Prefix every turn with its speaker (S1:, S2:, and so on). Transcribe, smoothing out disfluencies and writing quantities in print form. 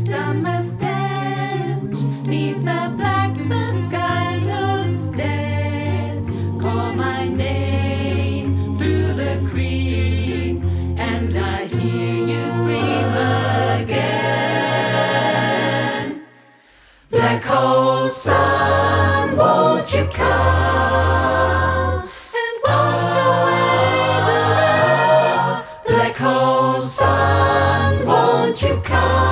S1: Summer stench, 'neath the black, the sky looks dead. Call my name through the creek, and I hear you scream again. Black hole sun, won't you come and wash away the rain? Black hole sun, won't you come